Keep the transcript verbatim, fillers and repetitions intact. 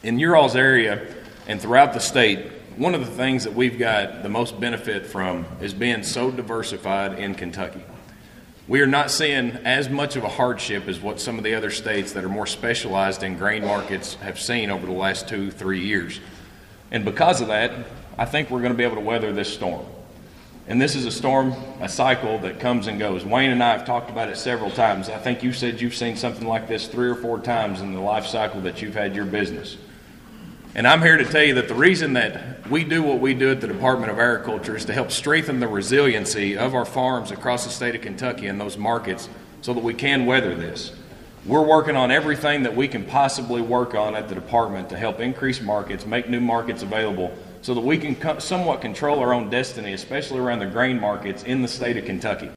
In your all's area and throughout the state, one of the things that we've got the most benefit from is being so diversified in Kentucky. We are not seeing as much of a hardship as what some of the other states that are more specialized in grain markets have seen over the last two, three years. And because of that, I think we're going to be able to weather this storm. And this is a storm, a cycle that comes and goes. Wayne and I have talked about it several times. I think you said you've seen something like this three or four times in the life cycle that you've had your business. And I'm here to tell you that the reason that we do what we do at the Department of Agriculture is to help strengthen the resiliency of our farms across the state of Kentucky and those markets so that we can weather this. We're working on everything that we can possibly work on at the department to help increase markets, make new markets available, so that we can somewhat control our own destiny, especially around the grain markets in the state of Kentucky.